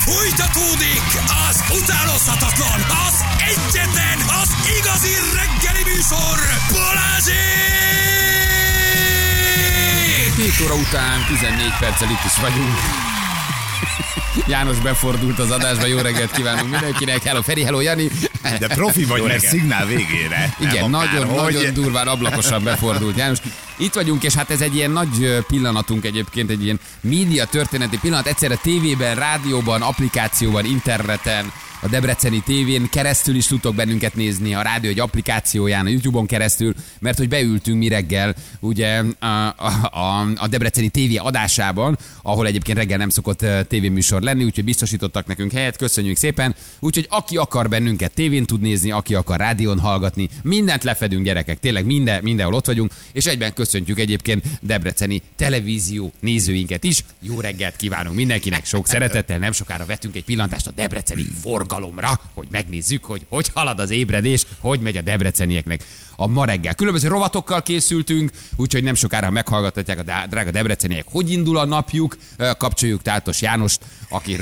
Fújtatódik az utánozhatatlan, az egyetlen, az igazi reggeli műsor, Balázsék! 7 óra után 14 perccel itt is vagyunk. János befordult az adásba, jó reggelt kívánunk mindenkinek. Hello Feri, hello Jani. De profi vagy, mert szignál végére. Igen, nagyon durván ablakosan befordult János. Itt vagyunk, és hát ez egy ilyen nagy pillanatunk egyébként, egy ilyen média történeti pillanat. Egyszerre tévében, rádióban, applikációban, interneten, a Debreceni tévén keresztül is tudtok bennünket nézni, a rádió egy applikációján, a YouTube-on keresztül, mert hogy beültünk mi reggel ugye a Debreceni tévé adásában, ahol egyébként reggel nem szokott tévéműsor lenni, úgyhogy biztosítottak nekünk helyet, köszönjük szépen. Úgyhogy aki akar bennünket tévén tud nézni, aki akar rádión hallgatni, mindent lefedünk, gyerekek, tényleg mindenhol ott vagyunk, és egyben köszöntjük egyébként Debreceni televízió nézőinket is. Jó reggelt kívánunk mindenkinek, sok szeretettel, nem sokára vetünk egy pillantást a debreceni forgalomra, hogy megnézzük, hogy halad az ébredés, hogy megy a debrecenieknek a ma reggel. Különböző rovatokkal készültünk, úgyhogy nem sokára meghallgathatják a drága debreceniek, hogy indul a napjuk. Kapcsoljuk Tátos Jánost, aki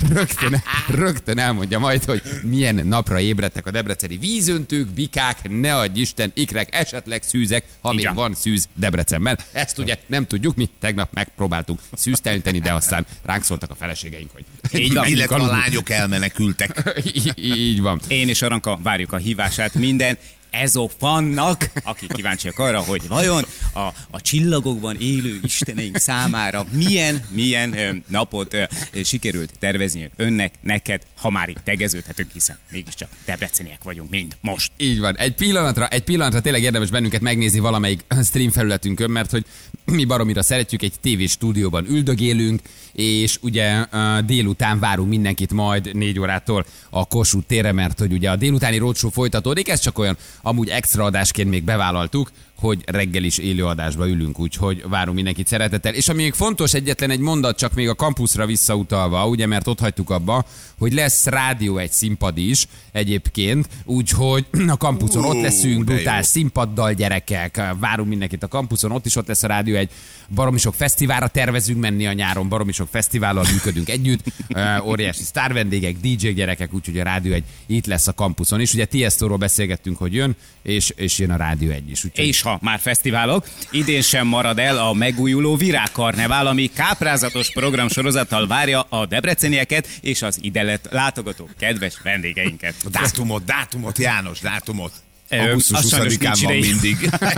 rögtön elmondja majd, hogy milyen napra ébredtek a debreceni vízöntők, bikák, ne adj Isten, ikrek, esetleg szűzek, ha még van szűz Debrecenben. Ezt ugye nem tudjuk, mi tegnap megpróbáltunk szűzteleníteni, de aztán ránk szóltak a feleségeink, hogy így van, illetve a lányok elmenekültek. Így van. Én és Aranka várjuk a hívását minden ezofannak, akik kíváncsiak arra, hogy vajon a csillagokban élő isteneink számára milyen napot sikerült tervezni önnek, neked, ha már itt tegeződhetünk, hiszen mégiscsak debreceniek vagyunk mind most. Így van. Egy pillanatra tényleg érdemes bennünket megnézni valamelyik stream felületünkön, mert hogy mi baromira szeretjük, egy tévéstúdióban üldögélünk, és ugye délután várunk mindenkit majd 4 órától a Kossuth térre, mert hogy ugye a délutáni roadshow folytatódik, ez csak olyan amúgy extra adásként még bevállaltuk, hogy reggel is élőadásba ülünk, úgyhogy várunk mindenkit szeretettel. És ami még fontos, egyetlen egy mondat, csak még a kampuszra visszautalva, ugye, mert ott hagytuk abba, hogy lesz rádió egy színpad is egyébként, úgyhogy a kampuszon ott leszünk, brutál színpaddal, gyerekek, várunk mindenkit a kampuszon, ott lesz a rádió, egy baromi sok fesztiválra tervezünk menni a nyáron, baromi sok fesztivállal működünk együtt, óriási sztárvendégek, DJ-k, gyerekek, úgyhogy a rádió egy itt lesz a kampuszon is. Ugye Tiestóról beszélgettünk, hogy jön, és jön a rádió egy is. Úgyhogy... És ha már fesztiválok, idén sem marad el a megújuló Virágkarnevál, ami káprázatos programsorozattal várja a debrecenieket és az ide látogató kedves vendégeinket. Dátumot, János, dátumot. Augusztus 20-án van mindig.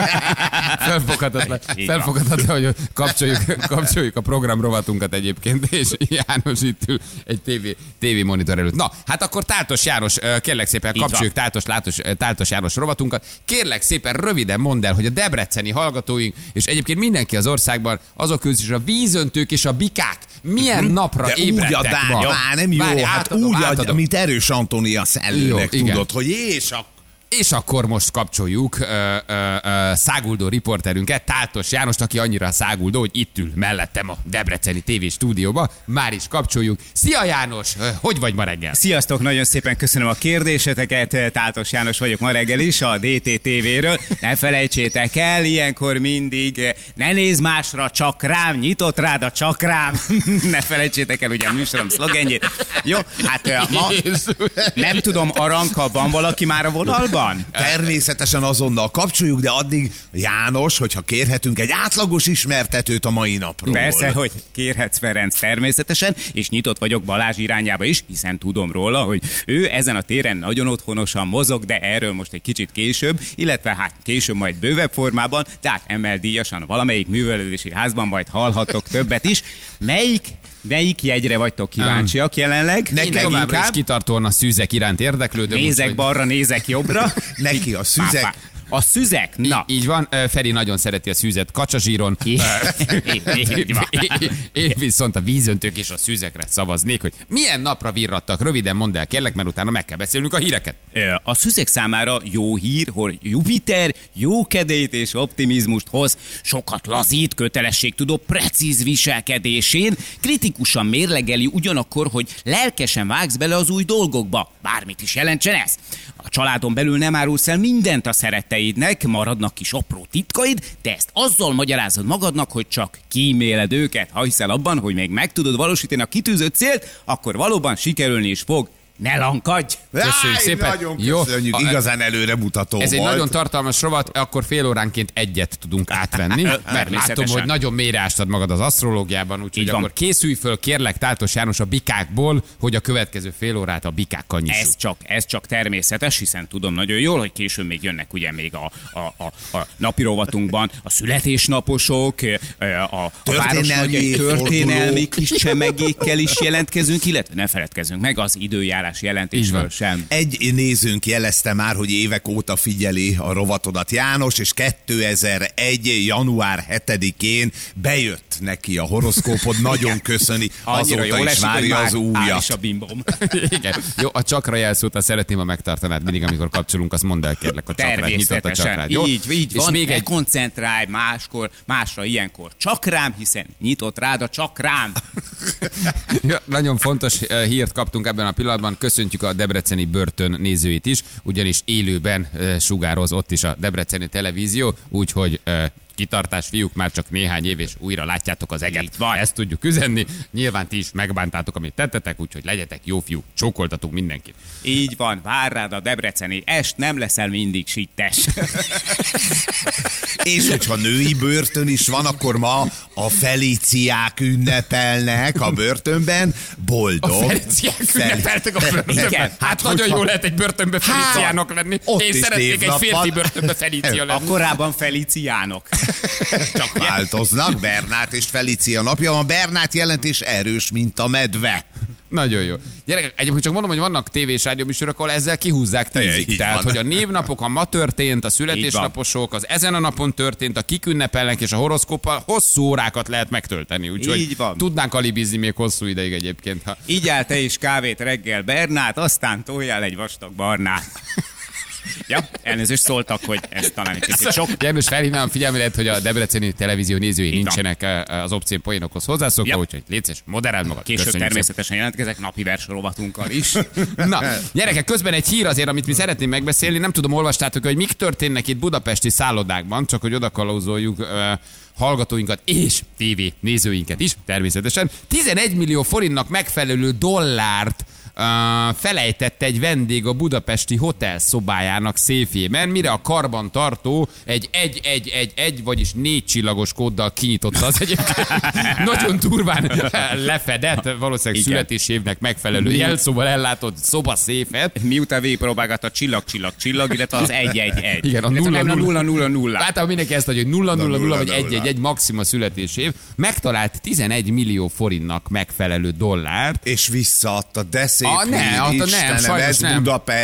Felfoghatatlan, hogy kapcsoljuk a programrovatunkat egyébként, és János itt ül egy TV monitor előtt. Na, hát akkor Tátos János, kérlek szépen kapcsoljuk Tátos János rovatunkat. Kérlek szépen röviden mondd el, hogy a debreceni hallgatóink, és egyébként mindenki az országban, azok közül is a vízöntők és a bikák milyen napra ébredtek ma. Nem jó, hát úgy, mint Erős Antónia szellőnek, tudod, hogy És akkor most kapcsoljuk száguldó riporterünket, Tátos Jánost, aki annyira száguldó, hogy itt ül mellettem a Debreceni TV stúdióba. Már is kapcsoljuk. Szia János, hogy vagy ma reggel? Sziasztok, nagyon szépen köszönöm a kérdéseteket. Tátos János vagyok ma reggel is a DTTV-ről. Ne felejtsétek el, ilyenkor mindig ne nézz másra, csak rám, nyitott rád a csak rám. Ne felejtsétek el ugye a műsorom szlogenjét. Jó, hát ma nem tudom, Aranka, van valaki már a vonalban? Természetesen azonnal kapcsoljuk, de addig János, hogyha kérhetünk egy átlagos ismertetőt a mai napról. Persze, hogy kérhetsz, Ferenc, természetesen, és nyitott vagyok Balázs irányába is, hiszen tudom róla, hogy ő ezen a téren nagyon otthonosan mozog, de erről most egy kicsit később, illetve hát később majd bővebb formában, tehát ML-díjasan valamelyik művelődési házban majd hallhatok többet is. Melyik jegyre vagytok kíváncsiak jelenleg? Nekem inkább is kitartóan a szűzek iránt érdeklődöm. Nézek balra, nézek jobbra. Neki a szűzek. A szüzek? Na. Így van, Feri nagyon szereti a szűzet kacsazsíron. Én viszont a vízöntők és a szűzekre szavaznék, hogy milyen napra virrattak. Röviden mondd el, kérlek, mert utána meg kell beszélnünk a híreket. A szűzek számára jó hír, hogy Jupiter jókedélyt és optimizmust hoz, sokat lazít, kötelességtudó, precíz viselkedésén, kritikusan mérlegeli ugyanakkor, hogy lelkesen vágsz bele az új dolgokba. Bármit is jelentsen ez. A családon belül nem árulsz el mindent a szeretteidnek, ügyfeleidnek maradnak kis apró titkaid, de ezt azzal magyarázod magadnak, hogy csak kíméled őket. Ha hiszel abban, hogy még meg tudod valósítani a kitűzött célt, akkor valóban sikerülni is fog. Ne lankadj! Köszönjük szépen. Nagyon köszönjük, igazán előremutató Ez egy volt. nagyon tartalmas rovat, akkor fél óránként egyet tudunk átvenni, mert látom, hogy nagyon mélyre ástad magad az asztrológiában, úgyhogy akkor készülj föl, kérlek, Táltos János, a bikákból, hogy a következő fél órát a bikákkal nyissuk. Ez csak természetes, hiszen tudom nagyon jól, hogy később még jönnek ugye még a napi rovatunkban a születésnaposok, a történelmi kis csemegékkel is jelentkezünk, illetve ne feledkezzünk meg az időjárás jelentésről sem. Egy nézőnk jelezte már, hogy évek óta figyeli a rovatodat, János, és 2001. január 7-én bejött neki a horoszkópod, nagyon köszöni, azóta is várja az újat. A bimbom. Igen. Jó, a csakra jelszót szeretném, ha megtartanád mindig, amikor kapcsolunk, azt mondd el, kérlek, a csakrát, nyitott a csakrát. Jó? Így van, és még egy koncentrálj másra ilyenkor csak rám, hiszen nyitott rád a csakrám. Ja, nagyon fontos hírt kaptunk ebben a pillanatban, köszöntjük a debreceni börtön nézőit is, ugyanis élőben sugároz ott is a debreceni televízió, úgyhogy kitartás, fiúk, már csak néhány év, és újra látjátok az eget. Ezt tudjuk üzenni. Nyilván ti is megbántátok, amit tettetek, úgyhogy legyetek jó fiúk, csókoltatunk mindenkit. Így van, vár rád a debreceni est, nem leszel mindig sittes. És hogyha női börtön is van, akkor ma a Feliciák ünnepelnek a börtönben. Boldog. A Feliciák ünnepeltek a börtönben. Igen. Hát nagyon jó lehet egy börtönbe Feliciának lenni. Én szeretnék egy férfi börtönbe Felícia lenni. A korábban Feliciánok. Csak változnak, Bernát és Felicia napja van. Bernát jelentés erős, mint a medve. Nagyon jó. Gyerekek, egyébként csak mondom, hogy vannak tévés rádióműsorok, ahol ezzel kihúzzák tízig. Tehát, hogy a névnapok, a ma történt, a születésnaposok, az ezen a napon történt, a kik ünnepelnek és a horoszkóppal hosszú órákat lehet megtölteni. Úgyhogy tudnánk alibizni még hosszú ideig egyébként. Ha... Így áll te is kávét reggel, Bernát, aztán toljál egy vastag barnát. Ja, elnézést szóltak, hogy ez talán egy kicsit sok. János, felhívnám figyelmet, hogy a debreceni televízió nézői nincsenek az obszcén poénokhoz hozzászokva, úgyhogy légy szíves, moderáld magad. Később természetesen jelentkezek napi versrovatunkkal is. Na, gyerekek, közben egy hír azért, amit mi szeretnénk megbeszélni. Nem tudom, olvastátok, hogy mik történnek itt budapesti szállodákban, csak hogy odakalauzoljuk hallgatóinkat és TV nézőinket is, természetesen. 11 millió forintnak megfelelő dollárt felejtett egy vendég a budapesti hotel szobájának széfjében, mire a karbantartó egy, vagyis 4 csillagos kóddal kinyitotta az egyébként nagyon durván lefedett, valószínűleg születésévnek megfelelő jelszóval ellátott szobaszéfet. Miután végigpróbálgatta csillag, illetve az 111. Igen, a 000. Általában mindenki ezt adja, hogy 000 vagy 111 maxima születésév. Megtalált 11 millió forintnak megfelelő dollárt. És visszaadta, de szép nem, sajnos nem.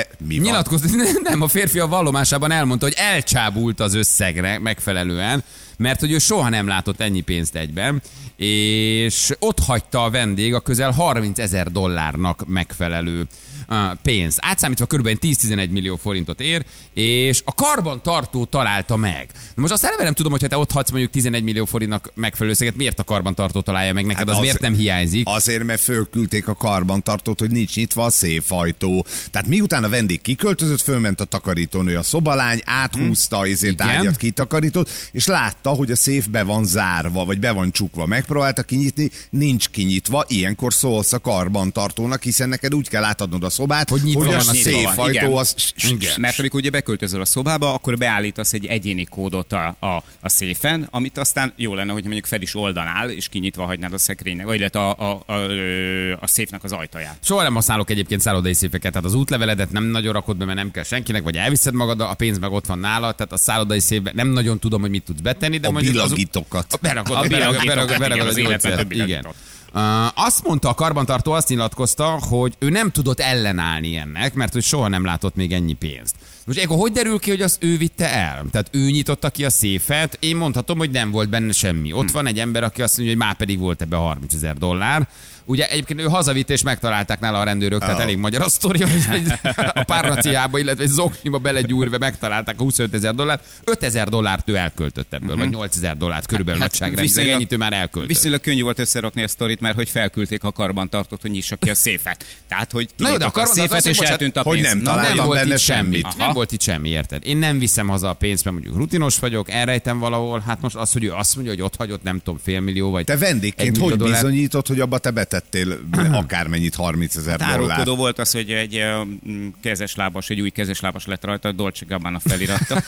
Nem, a férfi a vallomásában elmondta, hogy elcsábult az összegre megfelelően, mert hogy ő soha nem látott ennyi pénzt egyben, és ott hagyta a vendég a közel 30 000 dollárnak megfelelő pénzt. Átszámítva kb. 10-11 millió forintot ér, és a karbantartó találta meg. Most azt eleve nem tudom, hogy ha te ott hagysz mondjuk 11 millió forintnak megfelelő összeget, miért a karbantartó találja meg neked, az miért nem hiányzik? Azért, mert fölküldték a karbantartót, hogy nincs nyitva a széfajtó. Tehát miután a vendég kiköltözött, fölment a takarítónő, a szobalány, áthúzta ezért ágyat, kitakarított, és látta, hogy a széf be van zárva, vagy be van csukva. Megpróbálta kinyitni, nincs kinyitva, ilyenkor szólsz a karbantartónak, hiszen neked úgy kell átadnod a szobát, hogy a széfajtó az... Igen. Mert amikor ugye beköltözöl a szobába, akkor beállítasz egy egyéni kódot a széfen, amit aztán jó lenne, hogy mondjuk fel is oldanál, és kinyitva hagynád a szekrénynek, vagy illetve a széfnek az ajtaját. Soha nem használok egyébként szállodai széfeket, tehát az útleveledet nem nagyon rakod be, mert nem kell senkinek, vagy elviszed magad, a pénz meg ott van nála, tehát a szállodai széfben nem nagyon tudom, hogy mit tudsz betenni, de a mondjuk billagítókat. Beragod az gyógyszert. Igen. Azt mondta a karbantartó, azt nyilatkozta, hogy ő nem tudott ellenállni ennek, mert hogy soha nem látott még ennyi pénzt. Most akkor hogy derül ki, hogy azt ő vitte el? Tehát ő nyitotta ki a széfet, én mondhatom, hogy nem volt benne semmi. Ott van egy ember, aki azt mondja, hogy már pedig volt ebbe 30 000 dollár. Ugye egyébként ő hazavitt és megtalálták nála a rendőrök, tehát elég magyar a sztori, hogy a párnaciába, illetve egy zokniba belegyúrva megtalálták a $25,000. $5,000 ő elköltött ebből, vagy $8,000 körülbelül nagyságrendben. Ennyit ő már elköltött. Viszonylag könnyű volt összerakni a sztorit, mert hogy felküldték a karbantartót, hogy nyissa ki a széfet. Tehát, hogy Na, de a széfet és eltűnt a hogy pénz. nem Nem találtam volt benne itt semmi. semmit. Nem volt itt semmi, érted? Én nem viszem haza a pénzt, mert mondjuk rutinos vagyok, elrejtem valahol. Hát most az, hogy ő azt mondja, hogy ott hagyott, nem tudom, $5 millió vagy. Te vendégként $1 hogy millió. bizonyítod, hogy abba te betettél akármennyit, $30,000? Árulkodó volt az, hogy egy kezeslábas, egy új kezeslábas lett rajta, a Dolce Gabbana feliratta.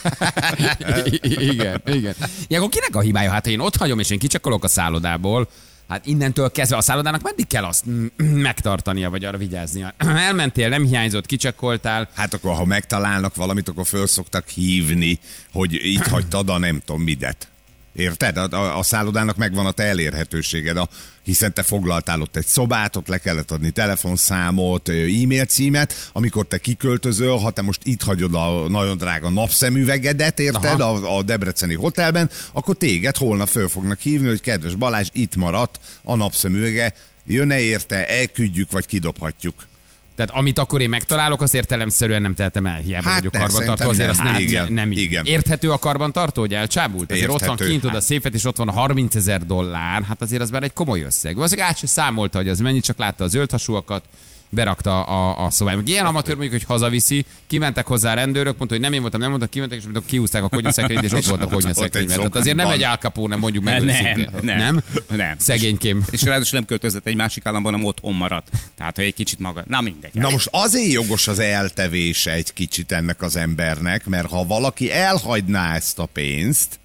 Igen. Ilyenkor kinek a hibája? Hát ha én ott hagyom, és én kicsakolok a szállodából, hát innentől kezdve a szállodának meddig kell azt megtartania, vagy arra vigyáznia? Elmentél, nem hiányzott, kicsakoltál. Hát akkor, ha megtalálnak valamit, akkor föl szoktak hívni, hogy itt hagytad a nem tudom midet. Érted? A szállodának megvan a te elérhetőséged, hiszen te foglaltál ott egy szobát, ott le kellett adni telefonszámot, e-mail címet, amikor te kiköltözöl, ha te most itt hagyod a nagyon drága napszemüvegedet, érted, a debreceni hotelben, akkor téged holnap föl fognak hívni, hogy kedves Balázs, itt maradt a napszemüvege, jön-e érte, elküldjük, vagy kidobhatjuk. Tehát amit akkor én megtalálok, az értelemszerűen nem tehetem el, hiába vagyok ne, karbantartó, azért azt nem így. Igen. Érthető a karbantartó, hogy elcsábult? Azért ott van Érthető. kint a széfet, és ott van a $30,000, hát azért az már egy komoly összeg. Valószínűleg át se számolta, hogy az mennyi, csak látta a zöld hasúakat, berakta a szobába. Ilyen amatőr mondjuk, hogy hazaviszi, kimentek hozzá a rendőrök, mondta, hogy nem én voltam, kimentek, és mondjuk kiúzták a konyhaszekrényt, és ott volt a konyhaszekrény. Tehát azért nem egy Al Capone, mondjuk meg. Nem. Szegénykém. És ráadásul nem költözött egy másik államban, hanem otthon maradt. Tehát, hogy egy kicsit maga. Na mindegy. Na most azért jogos az eltevése egy kicsit ennek az embernek, mert ha valaki elhagyná ezt a pénzt,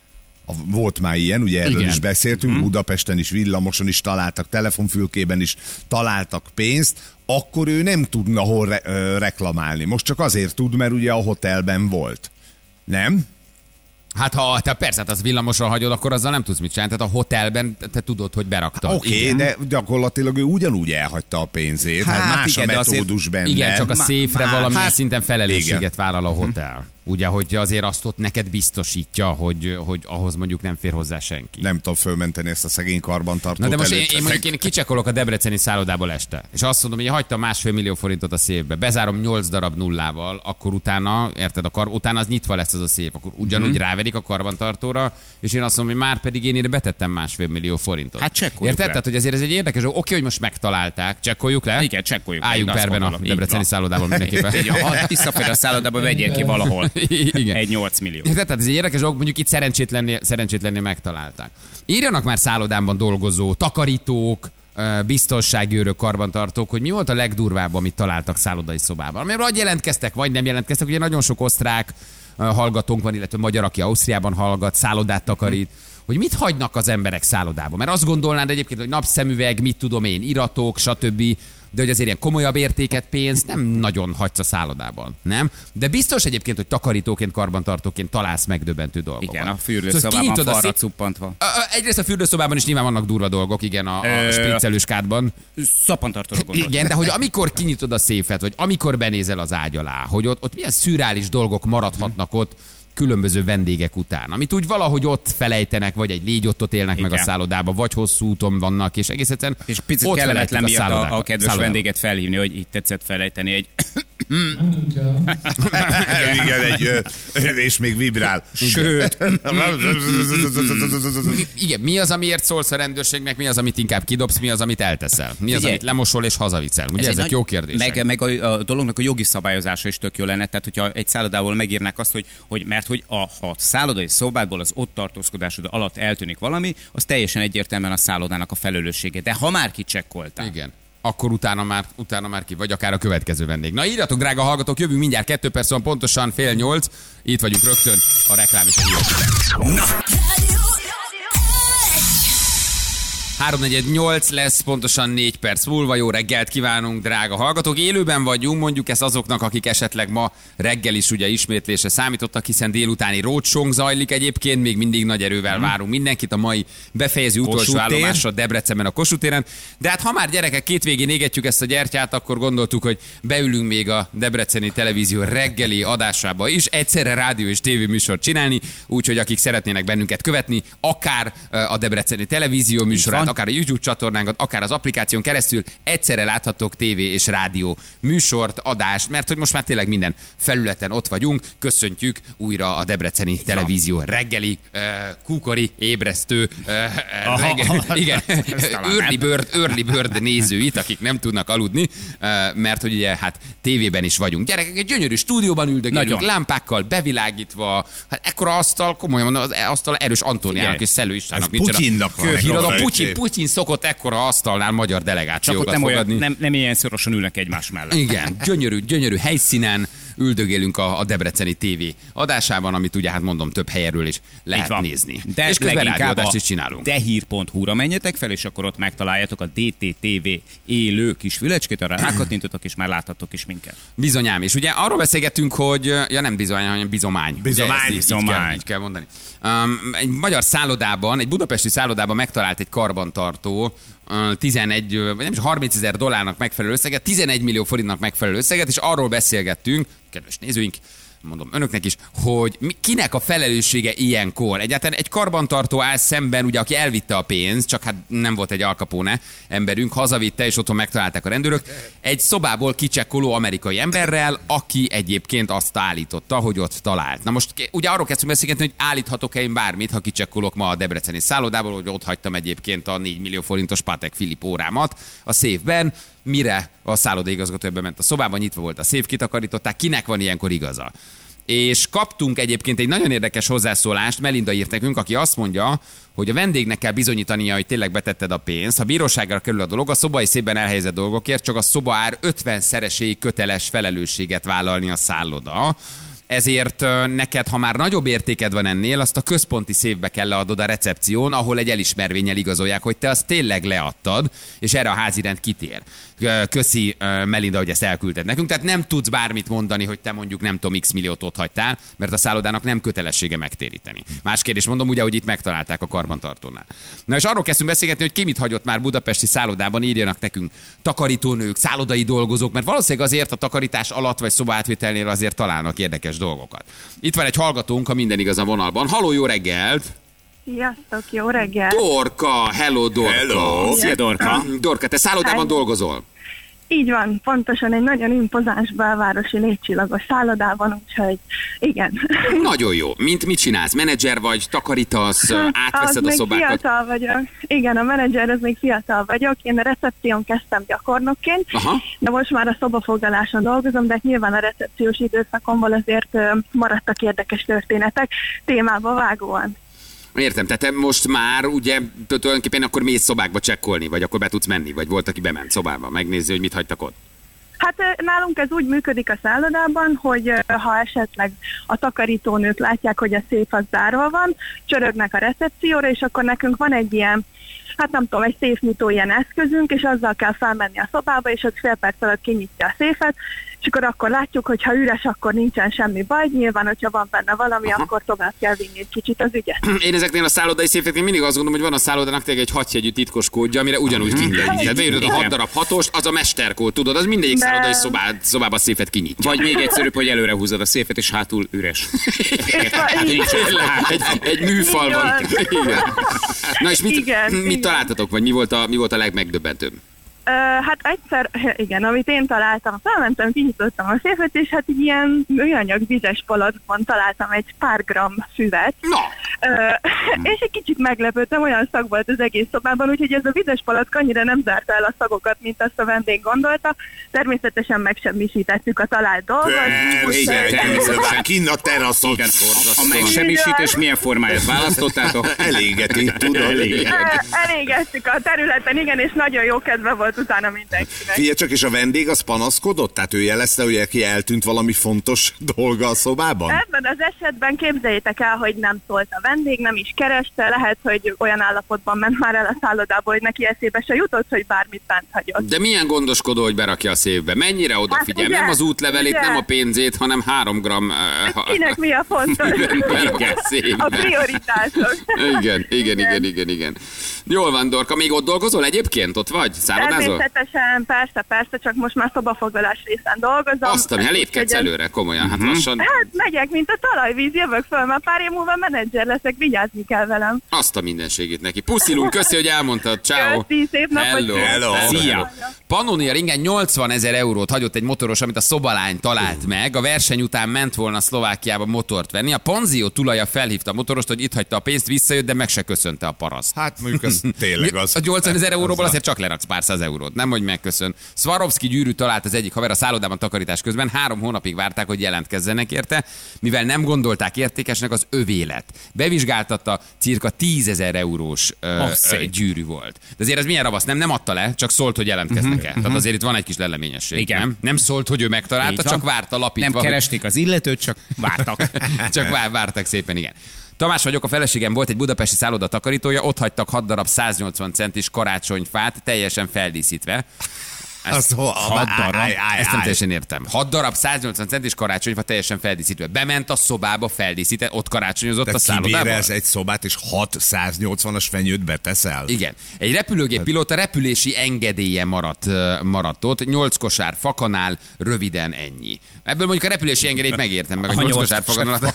volt már ilyen, ugye erről is beszéltünk, Budapesten is, villamoson is találtak, telefonfülkében is találtak pénzt, akkor ő nem tudna hol reklamálni. Most csak azért tud, mert ugye a hotelben volt. Nem? Hát ha te persze, hát az villamosra hagyod, akkor azzal nem tudsz mit csinálni. Tehát a hotelben te tudod, hogy beraktad. Oké, de gyakorlatilag ő ugyanúgy elhagyta a pénzét. Hát más igen, a de metódus benne. Igen, csak a széfre valamilyen szinten felelősséget igen. vállal a hotel. Ugye, hogy azért azt ott neked biztosítja, hogy ahhoz mondjuk nem fér hozzá senki. Nem tudom fölmenteni ezt a szegény karbantartót. Na de most előtte. én mondjuk kicsekolok a debreceni szállodából este, és azt mondom, hogy hagytam $1,5 millió forintot a széfbe, bezárom 8 darab nullával, akkor utána, érted, utána az nyitva lesz az a széf, akkor ugyanúgy ráverik a karbantartóra, és én azt mondom, hogy már pedig én ide betettem $1,5 millió forintot. Hát csekkoljuk érted? le. Tehát, hogy azért ez egy érdekes, oké, hogy most megtalálták, csekkoljuk le? Igen, csekkoljuk le. Álljunk Én azt perben a gondolom, így debreceni van. szállodából mindenképpen. Ha visszafér a szállodába, vegyél ki valahol. Igen. Egy 8 millió. Tehát ez egy érdekes dolog, mondjuk itt szerencsétlennél megtalálták. Írjanak már szállodámban dolgozó, takarítók, biztonsági őrök, karbantartók, hogy mi volt a legdurvább, amit találtak szállodai szobában. Amiről vagy jelentkeztek, vagy nem jelentkeztek. Ugye nagyon sok osztrák hallgatónk van, illetve magyar, aki Ausztriában hallgat, szállodát takarít. Hogy mit hagynak az emberek szállodában. Mert azt gondolnád egyébként, hogy napszemüveg, mit tudom én, iratok, stb., de hogy azért ilyen komolyabb értéket, pénzt nem nagyon hagysz a szállodában, nem? De biztos egyébként, hogy takarítóként, karbantartóként találsz megdöbbentő dolgokat. Igen, a fürdőszobában falra cuppantva. Egyrészt a fürdőszobában is nyilván vannak durva dolgok, igen, a spriccelős kádban. Szappantartóra gondoltam. Igen, de hogy amikor kinyitod a széfet, vagy amikor benézel az ágy alá, hogy ott milyen szürreális dolgok maradhatnak ott, különböző vendégek után, amit úgy valahogy ott felejtenek, vagy egy légyottot élnek meg a szállodába, vagy hosszú úton vannak, és egész egyszerűen és picit kellemetlen miatt a kedves vendéget felhívni, hogy itt tetszett felejteni egy... Igen, és még vibrál. Sőt. Igen, mi az, amiért szólsz a rendőrségnek, mi az, amit inkább kidobsz, mi az, amit elteszel, mi az, amit lemosol és hazaviszel. Ugye ezek jó kérdések. Meg a dolognak a jogi szabályozása is tök jó lenne, tehát hogyha egy szállodából megírnák azt, hogy mert hogy ha a szállodai szobádból az ott tartózkodásod alatt eltűnik valami, az teljesen egyértelműen a szállodának a felelőssége. De ha már kicsekkoltál. Igen. Akkor utána már ki, vagy akár a következő vendég. Na írjatok, drága hallgatók, jövünk mindjárt 2 perc van, pontosan 7:30. Itt vagyunk rögtön, a reklám is a hírok. 3:48 lesz, pontosan 4 perc múlva. Jó reggelt kívánunk, drága hallgatók. Élőben vagyunk, mondjuk ezt azoknak, akik esetleg ma reggel is ugye ismétlésre számítottak, hiszen délutáni roadshow zajlik egyébként, még mindig nagy erővel várunk mindenkit a mai befejező utolsó állomásra Debrecenben a Kossuth téren. De hát ha már gyerekek két végén égetjük ezt a gyertyát, akkor gondoltuk, hogy beülünk még a debreceni televízió reggeli adásába is, egyszerre rádió és tévéműsort csinálni, úgyhogy akik szeretnének bennünket követni, akár a debreceni televízió műsorát, műsorunkat, akár a YouTube csatornánkat, akár az applikáción keresztül egyszerre láthatok tévé és rádió műsort, adást, mert hogy most már tényleg minden felületen ott vagyunk. Köszöntjük újra a Debreceni Televízió reggeli, kúkori, ébresztő, igen, early bird nézőit, akik nem tudnak aludni, mert hogy ugye hát tévében is vagyunk. Gyerekek, egy gyönyörű stúdióban üldögélünk, lámpákkal bevilágítva, hát ekkora asztal, komolyan mondom, az asztal erős Antóniának és Szellő Istvánnak nincsen. Putyinnak van. Putyin szokott ekkora asztalnál magyar delegációkat fogadni. Nem ilyen szorosan ülnek egymás mellett. Igen, gyönyörű helyszínen üldögélünk a Debreceni TV adásában, amit ugye hát mondom több helyről is lehet nézni. De és közben rádióadást is a csinálunk. dehír.hu-ra menjetek fel, és akkor ott megtaláljátok a DTTV élő kis fülecskét, arra rákattintotok, és már láthatok is minket. Bizonyám, és ugye arról beszélgettünk, hogy nem bizony, hanem bizomány. Így kell mondani. Egy magyar szállodában, egy budapesti szállodában megtalált egy karbantartó 30 000 dollárnak megfelelő összeget, 11 millió forintnak megfelelő összeget, és arról beszélgettünk, kedves nézőink, mondom önöknek is, hogy kinek a felelőssége ilyenkor. Egyáltalán egy karbantartó áll szemben, ugye, aki elvitte a pénzt, csak hát nem volt egy Al Capone emberünk, hazavitte, és otthon megtalálták a rendőrök, egy szobából kicsekkoló amerikai emberrel, aki egyébként azt állította, hogy ott talált. Na most ugye arról kezdtünk beszélgetni, hogy állíthatok-e én bármit, ha kicsekkolok ma a debreceni szállodából, hogy ott hagytam egyébként a 4 millió forintos Patek Philippe órámat a széfben, mire a szállodaigazgató ebbe ment a szobában, nyitva volt a széf, kitakarították, kinek van ilyenkor igaza. És kaptunk egyébként egy nagyon érdekes hozzászólást, Melinda írt nekünk, aki azt mondja, hogy a vendégnek kell bizonyítania, hogy tényleg betetted a pénzt. Ha bíróságra kerül a dolog, a szobai szépen elhelyezett dolgokért csak a szobaár 50-szereséig köteles felelősséget vállalni a szálloda. Ezért neked, ha már nagyobb értéked van ennél, azt a központi széfbe kell leadod a recepción, ahol egy elismervénnyel igazolják, hogy te azt tényleg leadtad, és erre a házirend kitér. Köszi, Melinda, hogy ezt elküldted nekünk. Tehát nem tudsz bármit mondani, hogy te mondjuk nem tudom, x milliót ott hagytál, mert a szállodának nem kötelessége megtéríteni. Más kérdés mondom, ugye, hogy itt megtalálták a karbantartónál. Na és arról kezdtünk beszélgetni, hogy ki mit hagyott már budapesti szállodában, írjanak nekünk takarítónők, szállodai dolgozók, mert valószínűleg azért a takarítás alatt vagy szobaátvételnél azért találnak érdekes dolgokat. Itt van egy hallgatónk, a minden igaz a vonalban. Halló, jó reggelt! Sziasztok, jó reggel! Dorka, hello Dorka! Hello. Szia, Dorka! Dorka, te szállodában dolgozol? Így van, pontosan egy nagyon impozáns belvárosi 4 csillagos szállodában, úgyhogy igen. Nagyon jó. Mit csinálsz? Menedzser vagy, takarítasz, átveszed a szobákat? Fiatal vagyok. Igen, a menedzser, az még fiatal vagyok. Én a recepción kezdtem gyakornokként, de most már a szobafoglaláson dolgozom, de nyilván a recepciós időszakomból azért maradtak érdekes történetek, témába vágóan. Értem, tehát te most már ugye tulajdonképpen akkor mész szobákba csekkolni, vagy akkor be tudsz menni, vagy volt, aki bement szobába, megnézi, hogy mit hagytak ott? Hát nálunk ez úgy működik a szállodában, hogy ha esetleg a takarítónők látják, hogy a széf az zárva van, csörögnek a recepcióra, és akkor nekünk van egy ilyen, hát nem tudom, egy széfnyitó ilyen eszközünk, és azzal kell felmenni a szobába, és az fél perc alatt kinyitja a széfet, és akkor látjuk, hogy ha üres, akkor nincsen semmi baj, nyilván, hogyha van benne valami, akkor tovább kell vinni egy kicsit az ügyet. Én ezeknél a szállodai széfeknél mindig azt gondolom, hogy van a szállodának tényleg egy 6 jegyű titkos kódja, amire ugyanúgy kinyitja. Tehát beírod a 6 darab 6-ost, az a mesterkód, tudod, az mindegyik szállodai szobába a széfet kinyitja. Vagy még egyszerűbb, hogy előre húzod a széfet, és hátul üres. Egy műfal van. Na és mit találtatok, vagy mi volt a legmegdöbbentőbb? Hát egyszer, igen, amit én találtam, felmentem, kinyitottam a széfet, és hát így ilyen műanyag vizes palackban találtam egy pár gram füvet. No. És egy kicsit meglepődtem, olyan szag volt az egész szobában, úgyhogy ez a vizes palack annyira nem zárta el a szagokat, mint azt a vendég gondolta. Természetesen megsemmisítettük a talált dolgot. Természetesen kinn a teraszon. A megsemmisítés milyen formáját választottátok? Elégeti, tudod. Elégettük a területen, igen, és nagyon jó kedve volt utána mindenkinek. Figyelj csak, és a vendég az panaszkodott? Tehát ő jelezte, hogy neki eltűnt valami fontos dolga a szobában? Ebben az esetben képzeljétek el, hogy nem szólt a vendég, nem is kereste, lehet, hogy olyan állapotban ment már el a szállodából, hogy neki eszébe se jutott, hogy bármit bent hagyott. De milyen gondoskodó, hogy berakja a széfbe? Mennyire odafigyel? Hát, nem az útlevelét, nem a pénzét, hanem 3 gram... Kinek mi a fontos? A prioritások. Igen. Jól van, Dorka. Még ott dolgozol egyébként? Ott vagy? Szállodázol? Természetesen, persze, csak most már szobafoglalás részen dolgozom. Azt, ami lépkedsz előre, komolyan, hát lassan. Hát megyek, mint a talajvíz, jövök föl, már pár év múlva menedzser leszek, vigyázni kell velem. Azt a mindenségét neki. Puszilunk, köszi, hogy elmondtad. Ciao. Köszi, szép napot. Hello. Szia. Pannonia ringen 80 000 eurót hagyott egy motoros, amit a szobalány talált meg. A verseny után ment volna Szlovákiába motort venni. A panzió tulaja felhívta a motorost, hogy itt hagyta a pénzt, visszajött, de meg se köszönte a paraszt. Hát mondjuk ez tényleg az. A 80 000 euróból azért csak leraksz pár száz eurót, nem hogy megköszön. Swarovski gyűrű talált az egyik haver a szállodában takarítás közben, 3 hónapig várták, hogy jelentkezzenek érte, mivel nem gondolták értékesnek, az övé lett. Bevizsgáltatta, cirka 10 000 eurós gyűrű volt. De azért ez milyen ravasz, nem adta le, csak szólt, hogy jelentkeznek-e. Tehát azért itt van egy kis leleményesség. Igen. Nem szólt, hogy ő megtalálta, csak várta lapítva. Nem keresték az illetőt, csak vártak. Csak vártak szépen, igen. Tamás vagyok, a feleségem volt egy budapesti szálloda takarítója, ott hagytak 6 darab 180 centis karácsonyfát, teljesen feldíszítve. Ezt nem teljesen értem. 6 darab 180 centis karácsonyfa teljesen feldíszítve. Bement a szobába, feldíszített, ott karácsonyozott a szállodában. Kibérelsz egy szobát, és 6 180-as fenyőt beteszel? Igen. Egy repülőgép pilóta repülési engedélye maradt ott. 8 kosár fakanál, röviden ennyi. Ebből mondjuk a repülési engedélyt megértem, meg a 8 kosár fakanál.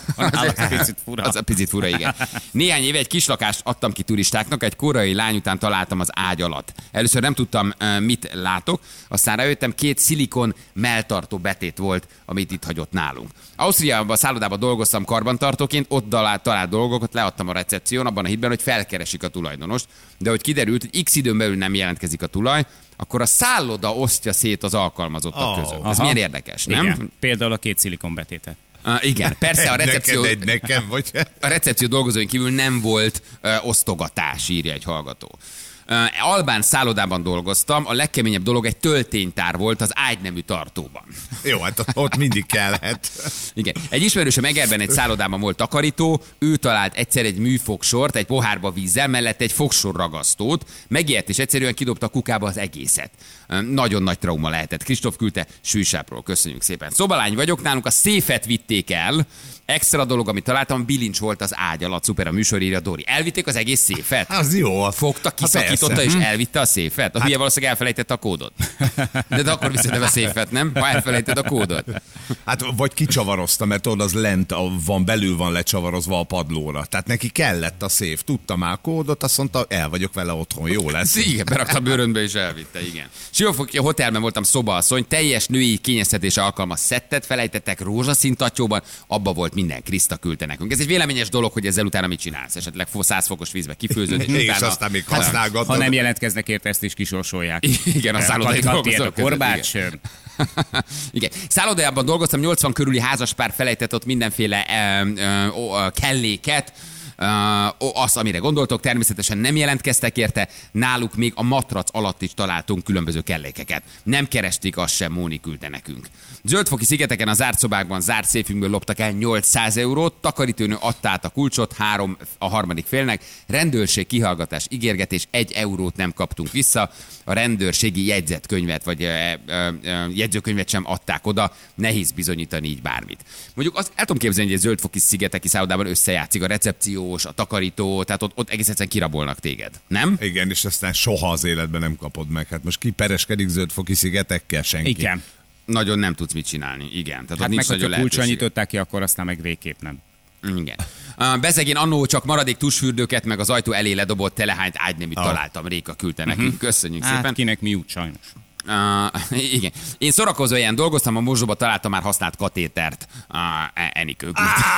Az a picit fura, igen. Néhány éve egy kislakást adtam ki turistáknak, egy koreai lány után találtam az ágy alatt. Először nem tudtam, mit látok, aztán rájöttem, 2 szilikon melltartó betét volt, amit itt hagyott nálunk. Ausztriában a szállodában dolgoztam karbantartóként, ott talált dolgokat, leadtam a recepción, abban a hitben, hogy felkeresik a tulajdonost, de hogy kiderült, hogy x időn belül nem jelentkezik a tulaj, akkor a szálloda osztja szét az alkalmazottak között. Ez milyen érdekes, nem? Igen. Például a 2 szilikon betétet. Igen, persze a recepció, nekem, vagy? A recepció dolgozóin kívül nem volt osztogatás, írja egy hallgató. Albán szállodában dolgoztam, a legkeményebb dolog egy tölténytár volt az ágynemű tartóban. Jó, hát ott mindig kellhet. Igen. Egy ismerősöm Egerben egy szállodában volt takarító, ő talált egyszer egy műfogsort, egy pohárba vízzel, mellett egy fogsor ragasztót, megijedt és egyszerűen kidobta a kukába az egészet. Nagyon nagy trauma lehetett. Kristóf küldte Sűsápról, köszönjük szépen. Szobalány vagyok, nálunk a széfet vitték el, extra dolog, amit találtam, bilincs volt az ágy alatt, szuper a műsor, írja Dori. Elvitték az egész széfet? Az jó. Fogta, kiszakította és elvitte a széfet? A hülye valószínűleg elfelejtette a kódot. De akkor viszed a széfet, nem? Ha elfelejted a kódot. Hát vagy kicsavarozta, mert ott az lent belül van lecsavarozva a padlóra. Tehát neki kellett a széf. Tudta már a kódot, azt mondta, el vagyok vele otthon, jó lesz. Igen, berakta a bőrönbe és elvitte, igen. Siófoki hotelben voltam szobaasszony, teljes női kényeztetése alkalmas szettet felejtettek rózsaszín tatyóban, abba volt minden. Kriszta küldte nekünk. Ez egy véleményes dolog, hogy ezzel utána mit csinálsz? Esetleg 100 fokos vízbe kifőződ, és utána... aztán még használgatod. Ha nem jelentkeznek érte, ezt is kisorsolják. Igen, a szállodai dolgozók. A korbács. Igen. Szállodában dolgoztam, 80 körüli házaspár felejtett ott mindenféle kelléket, azt, amire gondoltok, természetesen nem jelentkeztek érte, náluk még a matrac alatt is találtunk különböző kellékeket. Nem keresték, azt sem, Móni küldte nekünk. Zöldfoki szigeteken a zárt szobákban zárt széfünkből loptak el 800 eurót, takarítónő adta át a kulcsot a harmadik félnek, rendőrség, kihallgatás, ígérgetés, 1 eurót nem kaptunk vissza, a rendőrségi jegyzetkönyvet vagy jegyzőkönyvet sem adták oda, nehéz bizonyítani így bármit. Mondjuk azt el tudom képzelni, hogy egy zöldfoki szigeteki szállodában összejátszik a recepciós, a takarító, tehát ott egész egyszerűen kirabolnak téged, nem? Igen, és aztán soha az életben nem kapod meg. Hát most ki pereskedik zöldfoki szigetekkel? Senki. Igen. Nagyon nem tudsz mit csinálni, igen. Tehát Hát nincs meg, nagyon ha kulcsal nyitották ki, akkor aztán meg végképp nem. Igen. Bezegén annó csak maradék tusfürdőket, meg az ajtó elé ledobott telehányt ágyneműt találtam. Réka küldte nekünk. Köszönjük szépen. Hát kinek mi jut, sajnos. Igen. Én szórakozó helyen dolgoztam, a mosdóba találtam már használt katétert. Enikő.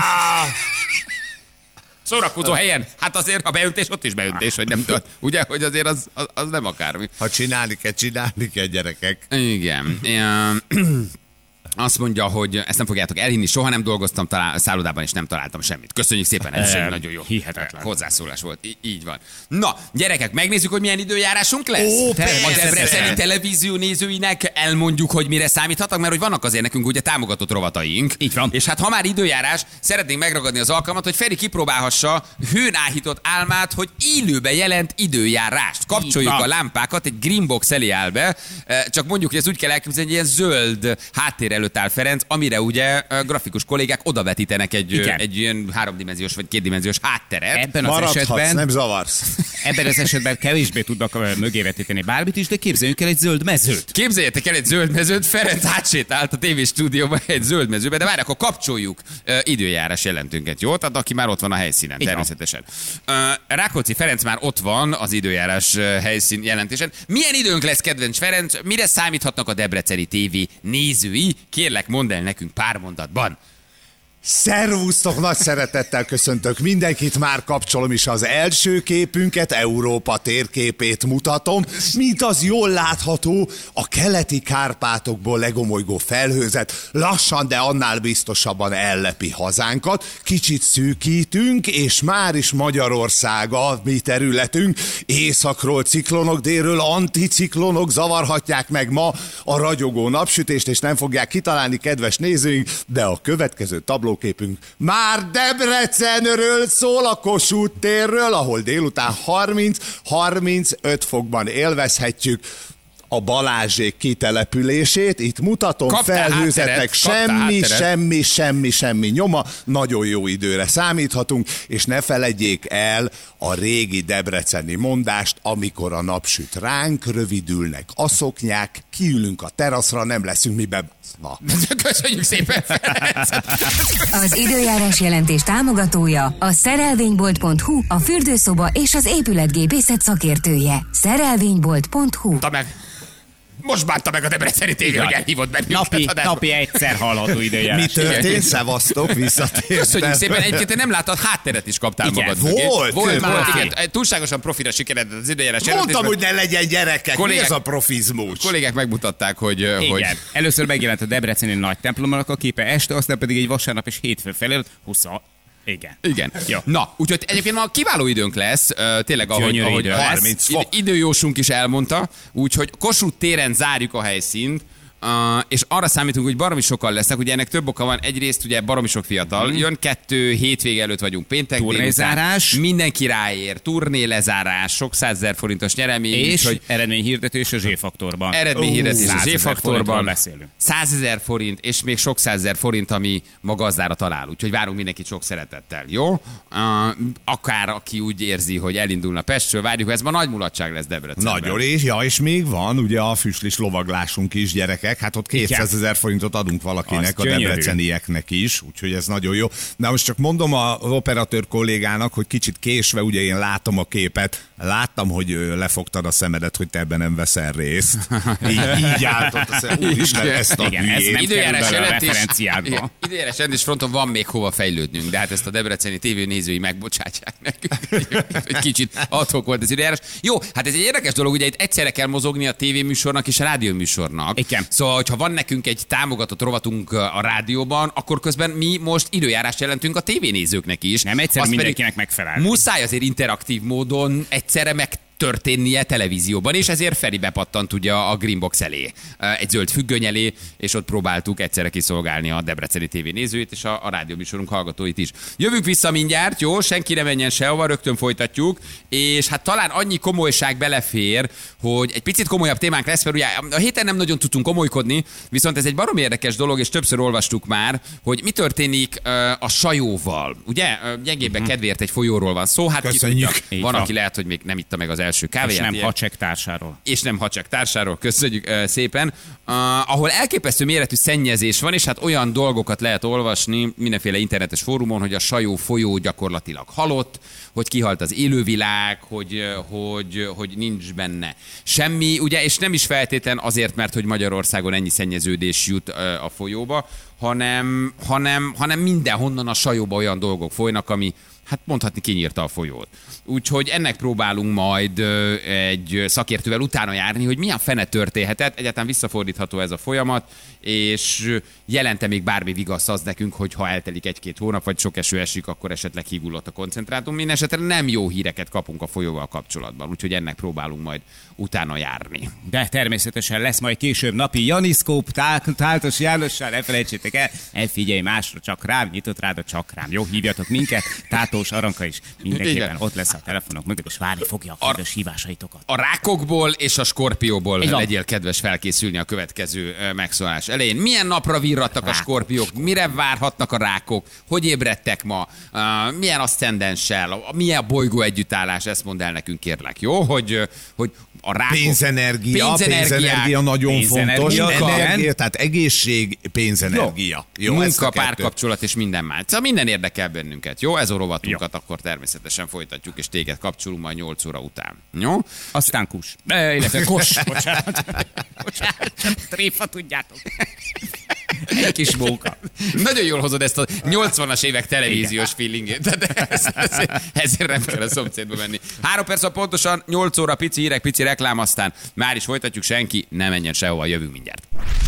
Szórakozó helyen? Hát azért a beöntés, ott is beöntés, hogy nem tudod. Ugye, hogy azért az nem akármi. Ha csinálni kell, gyerekek. Igen. Azt mondja, hogy ezt nem fogjátok elhinni, soha nem dolgoztam szállodában, és nem találtam semmit. Köszönjük szépen, ez nagyon jó. Hihetetlen. Hozzászólás volt. Így van. Na, gyerekek, megnézzük, hogy milyen időjárásunk lesz? Ó, a debreceni televízió nézőinek elmondjuk, hogy mire számíthatnak, mert hogy vannak azért nekünk ugye támogatott rovataink. Így van. És hát ha már időjárás, szeretnénk megragadni az alkalmat, hogy Feri kipróbálhassa hőn áhított álmát, hogy élőbe jelent időjárást. Kapcsoljuk a lámpákat, egy greenbox elé áll be, csak mondjuk, hogy ez úgy kell elképzelni, hogy ilyen zöld háttér előtt áll Ferenc, amire ugye grafikus kollégák odavetítenek egy ilyen 3-dimenziós vagy 2-dimenziós hátteret. Ebben az Maradhatsz, esetben, nem zavarsz. ebben az esetben kevésbé tudnak mögé vetíteni bármit is, de képzeljünk el egy zöld mezőt. Képzeljétek el egy zöld mezőt, Ferenc átsétált a tévéstúdióba egy zöld mezőbe, de várj, akkor kapcsoljuk időjárás jelentőnket, jó? Tehát aki már ott van a helyszínen, természetesen. Rákóczi Ferenc már ott van az időjárás helyszín jelentésen. Milyen időnk lesz, kedvenc Ferenc? Mire számíthatnak a debreceni tévé nézői? Kérlek, mondd el nekünk pár mondatban. Szervusztok, nagy szeretettel köszöntök mindenkit, már kapcsolom is az első képünket, Európa térképét mutatom, mint az jól látható, a keleti Kárpátokból legomolygó felhőzet lassan, de annál biztosabban ellepi hazánkat, kicsit szűkítünk, és már is Magyarország a mi területünk, északról ciklonok, délről anticiklonok zavarhatják meg ma a ragyogó napsütést, és nem fogják kitalálni, kedves nézőink, de a következő tablóképünk már Debrecenről szól, a Kossuth térről, ahol délután 30-35 fokban élvezhetjük a Balázsék kitelepülését. Itt mutatom, felhőzetek, semmi nyoma, nagyon jó időre számíthatunk, és ne feledjék el a régi debreceni mondást, amikor a nap süt ránk, rövidülnek a szoknyák, kiülünk a teraszra, nem leszünk mi bebaszva. Köszönjük szépen, Ferenc! Az időjárás jelentés támogatója a szerelvénybolt.hu, a fürdőszoba és az épületgépészet szakértője. Szerelvénybolt.hu. Most bánta meg a debreceni tévé, hogy elhívott bennünket. Napi egyszer hallható időjárás. Mi történt? Szevasztok, visszatértem. Köszönjük szépen, egyébként te nem láttad, hátteret is kaptál magad. Volt. Igen. Túlságosan profira sikeredett az időjárás jelentés. Mondtam, hogy ne legyen gyerekek, mi ez a profizmus? Kollégák megmutatták, hogy... Igen. Először megjelent a debreceni nagy templomnak a képe este, aztán pedig egy vasárnap és hétfő felé 20. Igen. Jó. Na, úgyhogy egyébként ma kiváló időnk lesz, tényleg ahogy 30 fok. Időjósunk is elmondta, úgyhogy Kossuth téren zárjuk a helyszínt, és arra számítunk, hogy baromi sokan lesznek, ugye ennek több oka van, egyrészt ugye baromi sok fiatal jön, 2 hétvége előtt vagyunk péntek turnézárás, mindenki ráér, turné lezárás, sok 100 000 forintos nyeremény, és eredményhirdetés a Z-faktorban. Eredményhirdetés a Z-faktorban, beszélünk. 100 000 forint, és még sok 100 000 forint, ami ma gazdára talál, úgyhogy várunk mindenkit sok szeretettel, jó? Akár aki úgy érzi, hogy elindulna Pestről, várjuk, ez ma nagy mulatság lesz Debrecenben. Nagyon, és még van ugye a füstlis lovaglásunk is, gyerekek. Hát ott 200 000 forintot adunk valakinek, a debrecenieknek is, úgyhogy ez nagyon jó. Na most csak mondom az operatőr kollégának, hogy kicsit késve, ugye én látom a képet, láttam, hogy lefogtad a szemedet, hogy te ebben nem veszel részt. Így álltott a szemed. Úristen, ezt a hülyét. Időjárás jelentés fronton van még hova fejlődnünk, de hát ezt a debreceni tévénézői megbocsátják nekünk. Egy kicsit adhok volt az időjárás. Jó, hát ez egy érdekes dolog, ugye itt egyszerre kell mozogni a tévéműsornak és a rádióműsornak. Igen. Szóval, hogyha van nekünk egy támogatott rovatunk a rádióban, akkor közben mi most időjárást jelentünk a tévénézőknek is. Nem egyszerűen mindenkinek megfelel. Muszáj azért interaktív módon egyszerre megtörténnie televízióban, és ezért Feri bepattant ugye a Greenbox elé, egy zöld függöny elé, és ott próbáltuk egyszerre kiszolgálni a debreceni tévénézőit és a rádióműsorunk hallgatóit is. Jövünk vissza mindjárt, jó? Senki ne menjen sehova, rögtön folytatjuk, és hát talán annyi komolyság belefér, hogy egy picit komolyabb témánk lesz, mert ugye a héten nem nagyon tudtunk komolykodni, viszont ez egy baromi érdekes dolog, és többször olvastuk már, hogy mi történik a sajóval. Ugye? Gyengébben kedvéért egy folyóról van szó, hát köszönjük. Van, aki lehet, hogy még nem itta meg az első kávéját. És nem hacsek társáról. Köszönjük szépen. Ahol elképesztő méretű szennyezés van, és hát olyan dolgokat lehet olvasni mindenféle internetes fórumon, hogy a sajó folyó gyakorlatilag halott, hogy kihalt az élővilág, hogy nincs benne semmi, ugye, és nem is feltétlen azért, mert hogy Magyarországon ennyi szennyeződés jut a folyóba, hanem mindenhonnan a sajóba olyan dolgok folynak, ami hát mondhatni kinyírta a folyót. Úgyhogy ennek próbálunk majd egy szakértővel utána járni, hogy milyen fene történhetett, egyáltalán visszafordítható ez a folyamat, és jelente még bármi vigasz az nekünk, hogy ha eltelik 1-2 hónap, vagy sok eső esik, akkor esetleg hígulott a koncentrátum. Mindenesetre nem jó híreket kapunk a folyóval kapcsolatban, úgyhogy ennek próbálunk majd utána járni. De természetesen lesz majd később napi Janiszkóp Táltos Jánossal, ne felejtsétek el, figyelj másra, csak rám, nyitott rád a csak rám. Jó, hívjatok minket, Tartós Aranka is mindenképpen Igen. ott lesz a telefonok mögött, és várni fogja a közös hívásaitokat. A rákokból és a skorpióból Így van. legyél kedves felkészülni a következő megszólás elején. Milyen napra virradtak a skorpiók? Mire várhatnak a rákok? Hogy ébredtek ma? Milyen aszcendenssel? Milyen a bolygó együttállás? Ezt mondd el nekünk, kérlek, jó? Hogy a rákok... Pénzenergia nagyon fontos. Pénzenergia, Energia, tehát egészség, pénzenergia. Jó, ezt Munka, a kettőt. párkapcsolat és minden más. Szóval minden érdekel bennünket, jó? Ez a rovatunkat akkor természetesen folytatjuk, és téged kapcsolunk majd 8 óra után. Jó? Aztán kus. Illetve kos. Bocsánat. Tréfa, tudjátok. Egy kis móka. Nagyon jól hozod ezt a 80-as évek televíziós feelingét. Tehát ezért nem kell a szomszédba menni. 3 perc pontosan, 8 óra, pici hírek, pici reklám, aztán már is folytatjuk, senki ne menjen sehova, jövünk mindjárt.